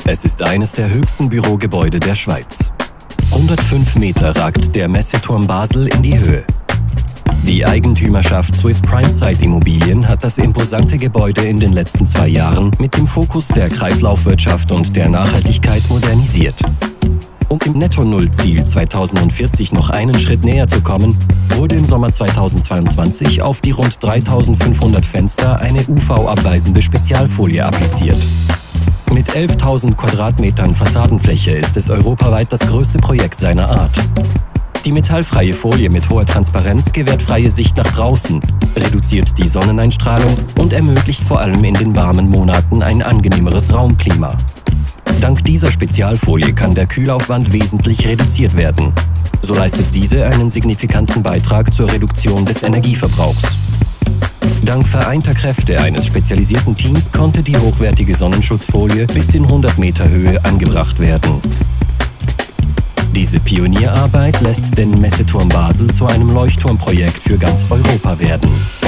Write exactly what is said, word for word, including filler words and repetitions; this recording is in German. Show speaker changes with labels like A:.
A: Es ist eines der höchsten Bürogebäude der Schweiz. hundertfünf Meter ragt der Messeturm Basel in die Höhe. Die Eigentümerschaft Swiss Prime Site Immobilien hat das imposante Gebäude in den letzten zwei Jahren mit dem Fokus der Kreislaufwirtschaft und der Nachhaltigkeit modernisiert. Um dem Netto-Null-Ziel zweitausendvierzig noch einen Schritt näher zu kommen, wurde im Sommer zweitausendzweiundzwanzig auf die rund dreitausendfünfhundert Fenster eine U V-abweisende Spezialfolie appliziert. Mit elftausend Quadratmetern Fassadenfläche ist es europaweit das größte Projekt seiner Art. Die metallfreie Folie mit hoher Transparenz gewährt freie Sicht nach draußen, reduziert die Sonneneinstrahlung und ermöglicht vor allem in den warmen Monaten ein angenehmeres Raumklima. Dank dieser Spezialfolie kann der Kühlaufwand wesentlich reduziert werden. So leistet diese einen signifikanten Beitrag zur Reduktion des Energieverbrauchs. Dank vereinter Kräfte eines spezialisierten Teams konnte die hochwertige Sonnenschutzfolie bis in hundert Meter Höhe angebracht werden. Diese Pionierarbeit lässt den Messeturm Basel zu einem Leuchtturmprojekt für ganz Europa werden.